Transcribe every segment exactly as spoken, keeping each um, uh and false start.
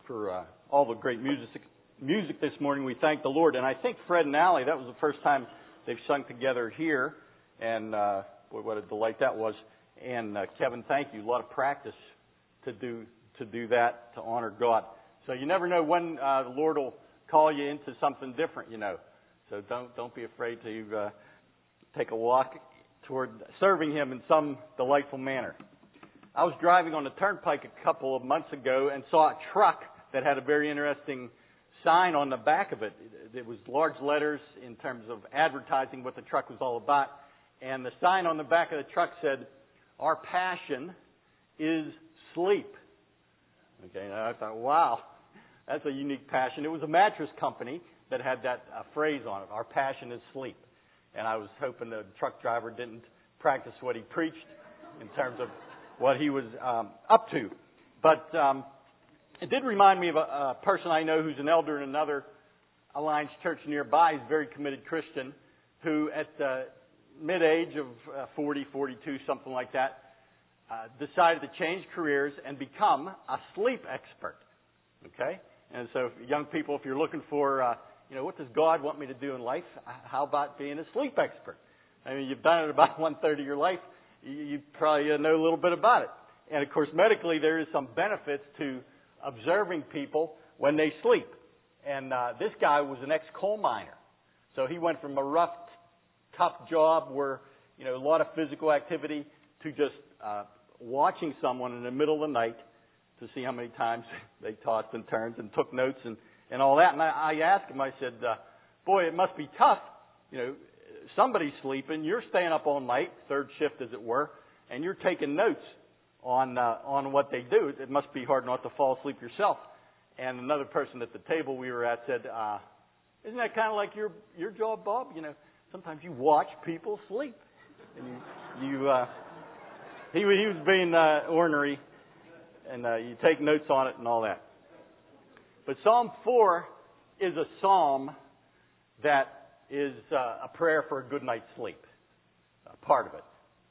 for uh, all the great music music this morning. We thank the Lord. And I think Fred and Allie, that was the first time they've sung together here. And uh, boy, what a delight that was. And uh, Kevin, thank you. A lot of practice to do to do that, to honor God. So you never know when uh, the Lord will call you into something different, you know. So don't don't be afraid to uh, take a walk toward serving Him in some delightful manner. I was driving on the turnpike a couple of months ago and saw a truck that had a very interesting sign on the back of it. It was large letters in terms of advertising what the truck was all about. And the sign on the back of the truck said, "Our passion is sleep." Okay, and I thought, wow, that's a unique passion. It was a mattress company that had that uh, phrase on it, "Our passion is sleep." And I was hoping the truck driver didn't practice what he preached in terms of what he was um, up to. But um, it did remind me of a, a person I know who's an elder in another Alliance church nearby. He's a very committed Christian who at the mid-age of uh, forty, forty-two, something like that, uh, decided to change careers and become a sleep expert. Okay? And so young people, if you're looking for, uh, you know, what does God want me to do in life? How about being a sleep expert? I mean, you've done it about one-third of your life. You probably know a little bit about it. And, of course, medically there is some benefits to observing people when they sleep. And uh, this guy was an ex-coal miner. So he went from a rough, tough job where, you know, a lot of physical activity to just uh, watching someone in the middle of the night to see how many times they tossed and turned and took notes and, and all that. And I, I asked him, I said, uh, boy, it must be tough, you know, somebody's sleeping, you're staying up all night, third shift as it were, and you're taking notes on uh, on what they do. It must be hard not to fall asleep yourself. And another person at the table we were at said, uh, isn't that kind of like your your job, Bob? You know, sometimes you watch people sleep. And you, you uh, he, he was being uh, ornery, and uh, you take notes on it and all that. But Psalm four is a psalm that is uh, a prayer for a good night's sleep, a part of it.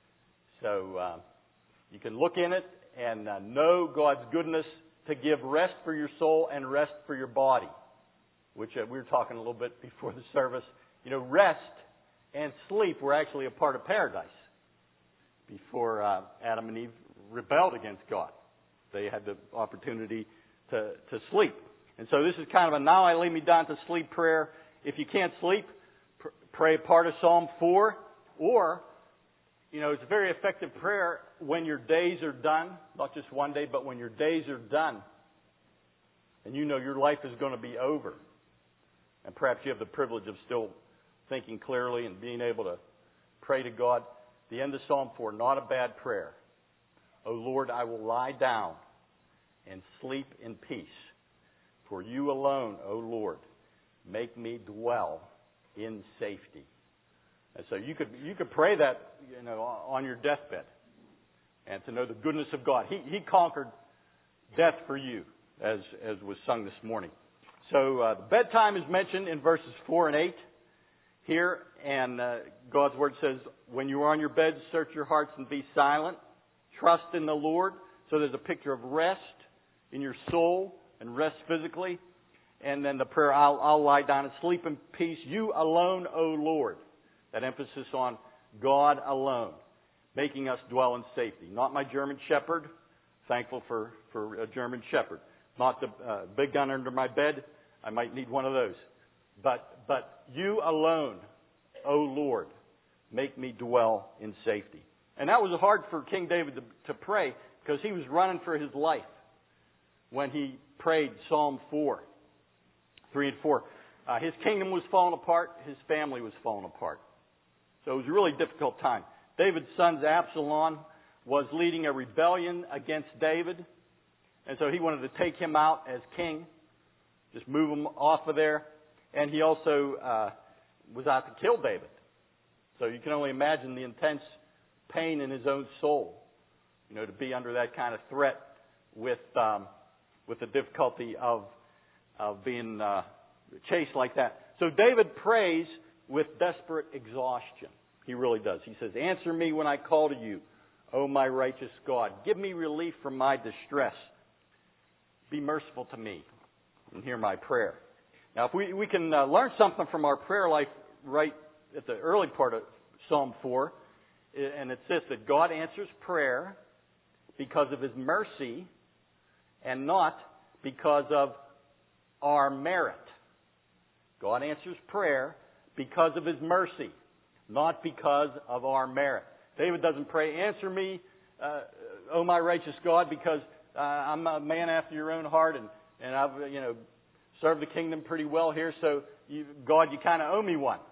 So uh, you can look in it and uh, know God's goodness to give rest for your soul and rest for your body, which uh, we were talking a little bit before the service. You know, rest and sleep were actually a part of paradise before uh, Adam and Eve rebelled against God. They had the opportunity to, to sleep. And so this is kind of a now I lay me down to sleep prayer. If you can't sleep, pray part of Psalm four, or, you know, it's a very effective prayer when your days are done, not just one day, but when your days are done, and you know your life is going to be over, and perhaps you have the privilege of still thinking clearly and being able to pray to God. The end of Psalm four, not a bad prayer. O Lord, I will lie down and sleep in peace, for you alone, O Lord, make me dwell in safety. And so you could you could pray that, you know, on your deathbed, and to know the goodness of God. He he conquered death for you, as as was sung this morning. So uh, the bedtime is mentioned in verses four and eight here, and uh, God's word says, "When you are on your bed, search your hearts and be silent. Trust in the Lord." So there's a picture of rest in your soul and rest physically. And then the prayer, I'll, I'll lie down and sleep in peace. You alone, O Lord. That emphasis on God alone, making us dwell in safety. Not my German shepherd. Thankful for, for a German shepherd. Not the uh, big gun under my bed. I might need one of those. But, but you alone, O Lord, make me dwell in safety. And that was hard for King David to, to pray, because he was running for his life when he prayed Psalm four. Three and four. Uh, his kingdom was falling apart. His family was falling apart. So it was a really difficult time. David's son Absalom was leading a rebellion against David. And so he wanted to take him out as king. Just move him off of there. And he also uh, was out to kill David. So you can only imagine the intense pain in his own soul. You know, to be under that kind of threat with, um, with the difficulty of of being uh, chased like that. So David prays with desperate exhaustion. He really does. He says, answer me when I call to you, O my righteous God. Give me relief from my distress. be merciful to me and hear my prayer. Now, if we, we can uh, learn something from our prayer life right at the early part of Psalm four, and it says that God answers prayer because of His mercy and not because of our merit. God answers prayer because of His mercy, not because of our merit. David doesn't pray, answer me, uh, oh my righteous God, because uh, I'm a man after your own heart, and, and I've, you know, served the kingdom pretty well here, so you, God, you kind of owe me one.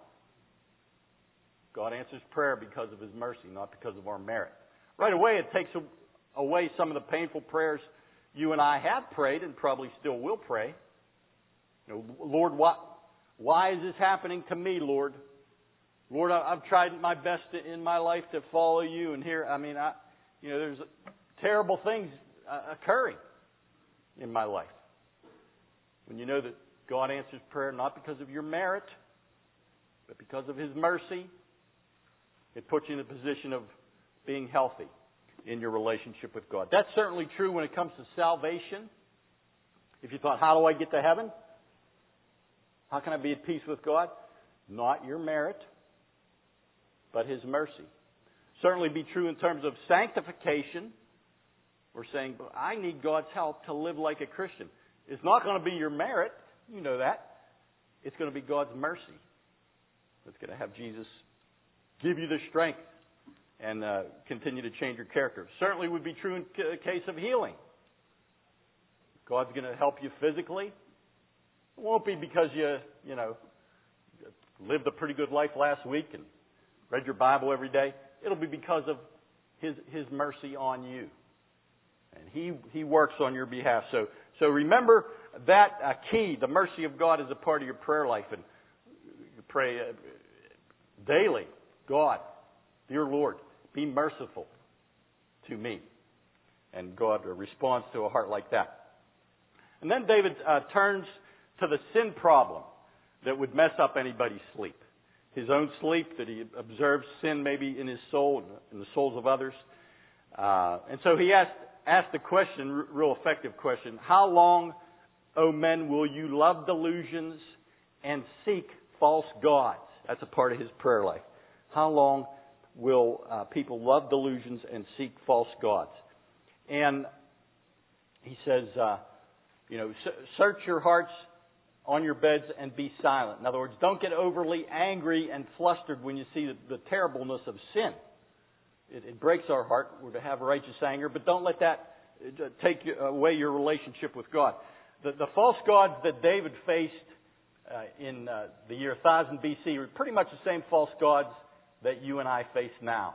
God answers prayer because of His mercy, not because of our merit. Right away, it takes away some of the painful prayers you and I have prayed and probably still will pray. You know, Lord, why, why is this happening to me, Lord? Lord, I've tried my best in my life to follow you, and here, I mean, I, you know, there's terrible things uh, occurring in my life. When you know that God answers prayer not because of your merit, but because of His mercy, it puts you in a position of being healthy in your relationship with God. That's certainly true when it comes to salvation. If you thought, how do I get to heaven? How can I be at peace with God? Not your merit, but His mercy. Certainly be true in terms of sanctification. We're saying, I need God's help to live like a Christian. It's not going to be your merit. You know that. It's going to be God's mercy. It's going to have Jesus give you the strength and uh, continue to change your character. Certainly would be true in the case of healing. God's going to help you physically. It won't be because you, you know, lived a pretty good life last week and read your Bible every day. It'll be because of His His mercy on you. And He He works on your behalf. So so remember that uh, key, the mercy of God, is a part of your prayer life. And you pray uh, daily, God, dear Lord, be merciful to me. And God responds to a heart like that. And then David uh, turns to the sin problem that would mess up anybody's sleep. His own sleep, that he observes sin maybe in his soul and in the souls of others. Uh, and so he asked, asked the question, real effective question, how long, O men, will you love delusions and seek false gods? That's a part of his prayer life. How long will uh, people love delusions and seek false gods? And he says, uh, you know, search your hearts on your beds and be silent. In other words, don't get overly angry and flustered when you see the, the terribleness of sin. It, it breaks our heart. We're to have righteous anger, but don't let that take away your relationship with God. The, the false gods that David faced uh, in uh, the year one thousand B C were pretty much the same false gods that you and I face now.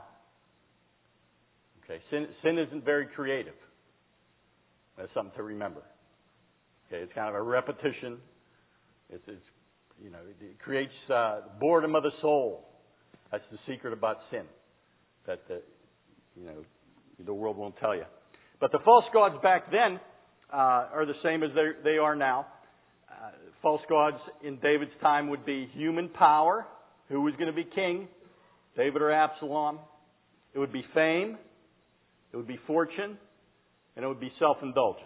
Okay, sin, sin isn't very creative. That's something to remember. Okay, it's kind of a repetition. It's, it's you know, it creates uh, boredom of the soul. That's the secret about sin that the, you know, the world won't tell you. But the false gods back then uh, are the same as they are now. Uh, false gods in David's time would be human power. Who was going to be king? David or Absalom? It would be fame. It would be fortune. And it would be self-indulgence.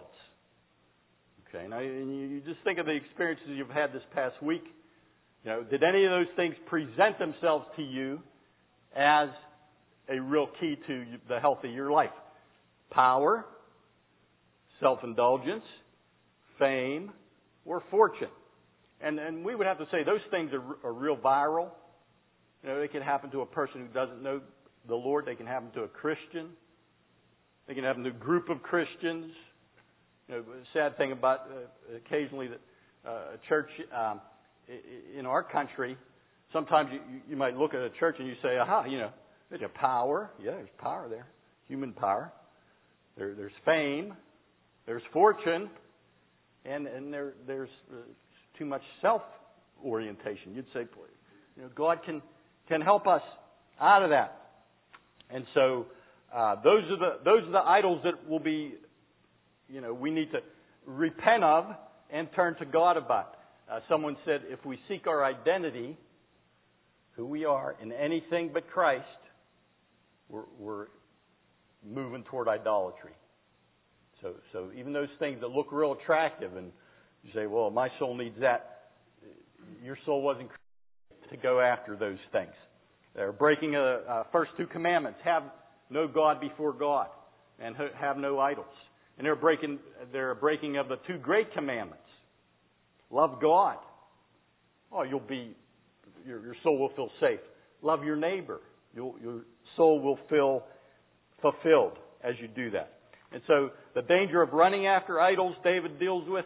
Okay, now you just think of the experiences you've had this past week. You know, did any of those things present themselves to you as a real key to the health of your life? Power, self-indulgence, fame, or fortune. And and we would have to say those things are, are real viral. You know, they can happen to a person who doesn't know the Lord. They can happen to a Christian. They can happen to a group of Christians. You know, the sad thing about uh, occasionally that uh, a church um, in our country, sometimes you, you might look at a church and you say, aha, you know, there's a power. Yeah, there's power there. Human power. There, there's fame. There's fortune. And, and there, there's uh, too much self-orientation. You'd say, you know, God can, can help us out of that. And so uh, those are the those are the idols that will be, you know, we need to repent of and turn to God about. Uh, someone said, if we seek our identity, who we are, in anything but Christ, we're, we're moving toward idolatry. So, so even those things that look real attractive, and you say, well, my soul needs that. Your soul wasn't created to go after those things. They're breaking the uh, first two commandments: have no God before God, and have no idols. And they're breaking, they're breaking of the two great commandments: love God. Oh, you'll be, your, your soul will feel safe. Love your neighbor. You'll, your soul will feel fulfilled as you do that. And so the danger of running after idols David deals with.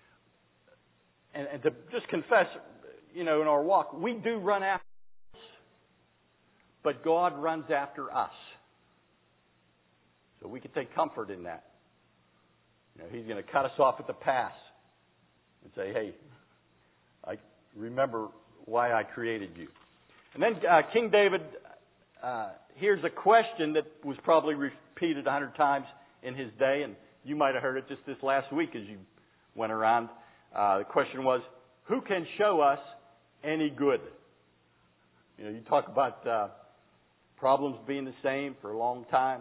And, and to just confess, you know, in our walk, we do run after idols, but God runs after us. So we can take comfort in that. You know, He's going to cut us off at the pass and say, hey, I remember why I created you. And then uh, King David uh, hears a question that was probably repeated a hundred times in his day, and you might have heard it just this last week as you went around. Uh, the question was, who can show us any good? You know, you talk about uh, problems being the same for a long time,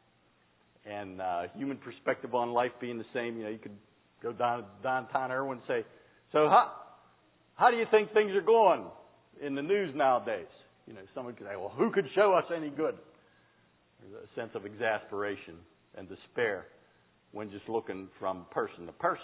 and uh, human perspective on life being the same. You know, you could go down to downtown Irwin and say, so how, how do you think things are going in the news nowadays? You know, someone could say, well, who could show us any good? There's a sense of exasperation and despair when just looking from person to person.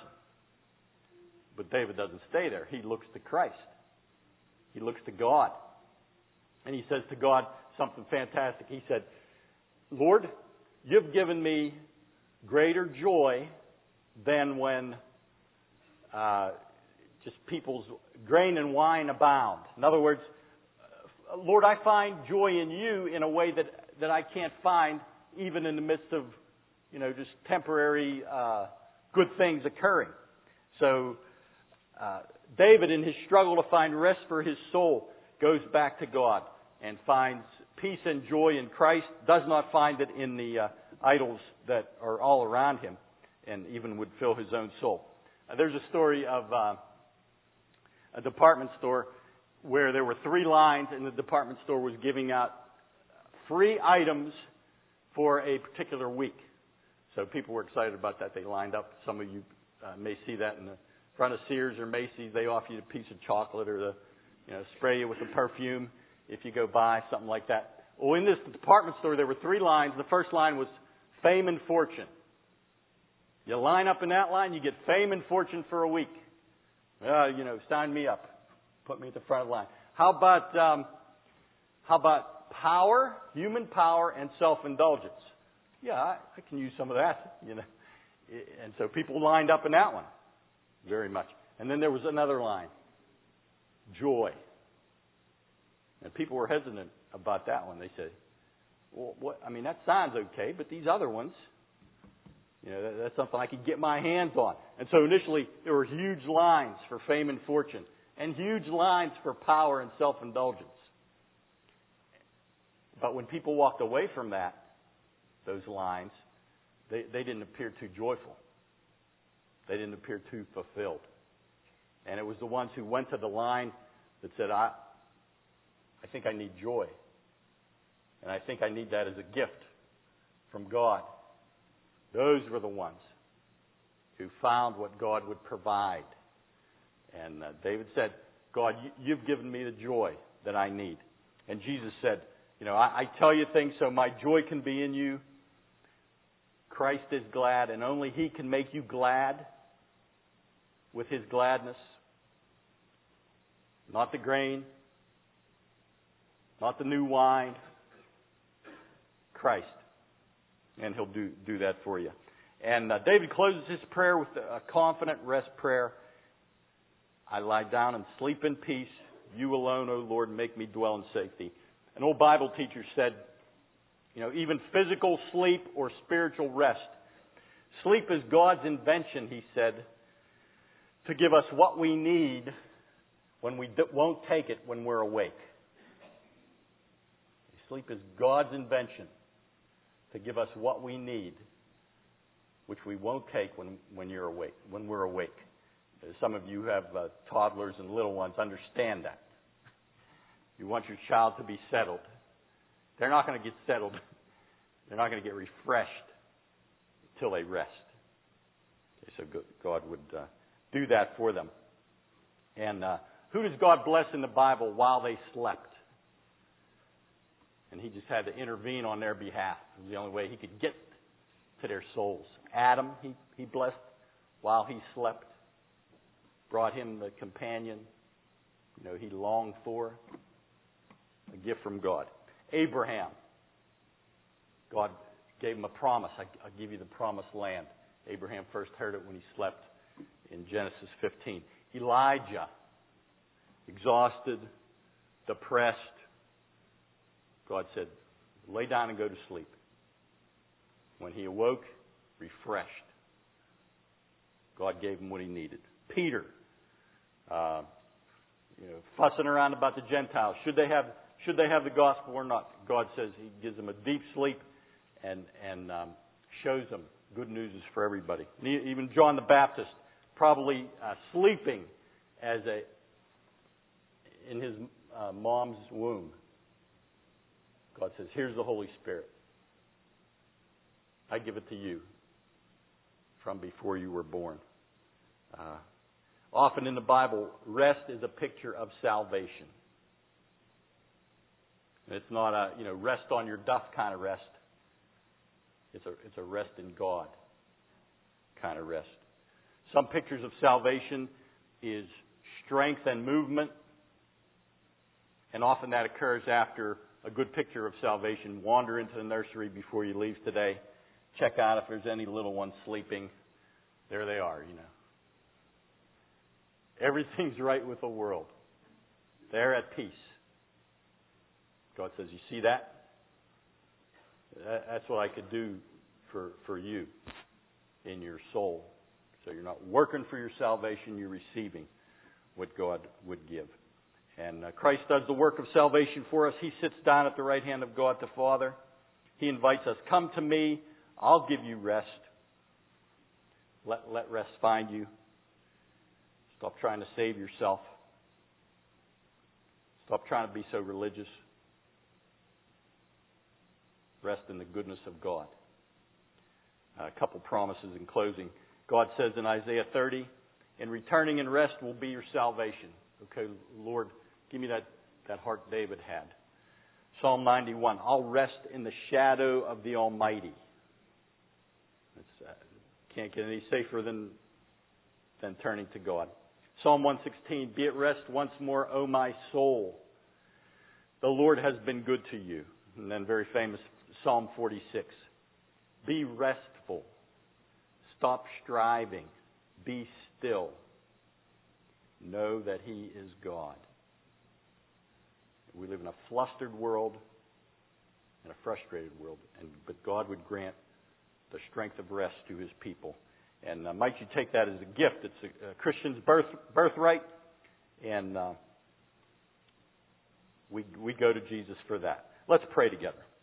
But David doesn't stay there. He looks to Christ. He looks to God. And he says to God something fantastic. He said, Lord, you've given me greater joy than when uh, just people's grain and wine abound. In other words, Lord, I find joy in you in a way that, that I can't find even in the midst of, you know, just temporary uh, good things occurring. So uh, David, in his struggle to find rest for his soul, goes back to God and finds peace and joy in Christ, does not find it in the uh, idols that are all around him, and even would fill his own soul. Uh, there's a story of uh, a department store where there were three lines, and the department store was giving out free items for a particular week. So people were excited about that. They lined up. Some of you uh, may see that in the front of Sears or Macy's. They offer you a piece of chocolate or the, you know, spray you with a perfume if you go buy something like that. Well, in this department store, there were three lines. The first line was fame and fortune. You line up in that line, you get fame and fortune for a week. Uh, you know, sign me up. Put me at the front of the line. How about um, how about power, human power, and self-indulgence? Yeah, I, I can use some of that. You know, and so people lined up in that one very much. And then there was another line, joy. And people were hesitant about that one. They said, "Well, what? I mean, that sounds okay, but these other ones, you know, that, that's something I could get my hands on." And so initially there were huge lines for fame and fortune, and huge lines for power and self-indulgence. But when people walked away from that, those lines, they, they didn't appear too joyful. They didn't appear too fulfilled. And it was the ones who went to the line that said, I, I think I need joy. And I think I need that as a gift from God. Those were the ones who found what God would provide. And uh, David said, God, you, you've given me the joy that I need. And Jesus said, you know, I, I tell you things so my joy can be in you. Christ is glad, and only He can make you glad with His gladness. Not the grain, not the new wine. Christ. And He'll do, do that for you. And uh, David closes his prayer with a confident rest prayer. I lie down and sleep in peace. You alone, O Lord, make me dwell in safety. An old Bible teacher said, you know, even physical sleep or spiritual rest. Sleep is God's invention, he said, to give us what we need when we won't take it when we're awake. Sleep is God's invention to give us what we need, which we won't take when, when you're awake, when we're awake. Some of you have uh, toddlers and little ones. Understand that. You want your child to be settled. They're not going to get settled. They're not going to get refreshed until they rest. So God would uh, do that for them. And uh, who does God bless in the Bible while they slept? And He just had to intervene on their behalf. It was the only way He could get to their souls. Adam, He, he blessed while he slept. Brought him the companion, you know, he longed for. A gift from God. Abraham. God gave him a promise. I, I'll give you the promised land. Abraham first heard it when he slept in Genesis fifteen. Elijah. Exhausted, depressed. God said, lay down and go to sleep. When he awoke, refreshed. God gave him what he needed. Peter. Uh, you know, fussing around about the Gentiles. Should they have should they have the gospel or not? God says He gives them a deep sleep and and um, shows them good news is for everybody. Even John the Baptist, probably uh, sleeping as a in his uh, mom's womb. God says, "Here's the Holy Spirit. I give it to you from before you were born." Uh, Often in the Bible, rest is a picture of salvation. And it's not a, you know, rest on your duff kind of rest. It's a, it's a rest in God kind of rest. Some pictures of salvation is strength and movement. And often that occurs after a good picture of salvation. Wander into the nursery before you leave today. Check out if there's any little ones sleeping. There they are, you know. Everything's right with the world. They're at peace. God says, you see that? That's what I could do for, for you in your soul. So you're not working for your salvation, you're receiving what God would give. And uh, Christ does the work of salvation for us. He sits down at the right hand of God the Father. He invites us, come to me, I'll give you rest. Let, let rest find you. Stop trying to save yourself. Stop trying to be so religious. Rest in the goodness of God. A couple promises in closing. God says in Isaiah thirty, and returning in rest will be your salvation. Okay, Lord, give me that, that heart David had. Psalm ninety-one, I'll rest in the shadow of the Almighty. It's, uh, can't get any safer than, than turning to God. Psalm one sixteen, be at rest once more, O my soul. The Lord has been good to you. And then very famous Psalm forty-six, be restful. Stop striving. Be still. Know that He is God. We live in a flustered world and a frustrated world, and but God would grant the strength of rest to His people. And uh, might you take that as a gift? It's a, a Christian's birth, birthright, and uh, we we go to Jesus for that. Let's pray together.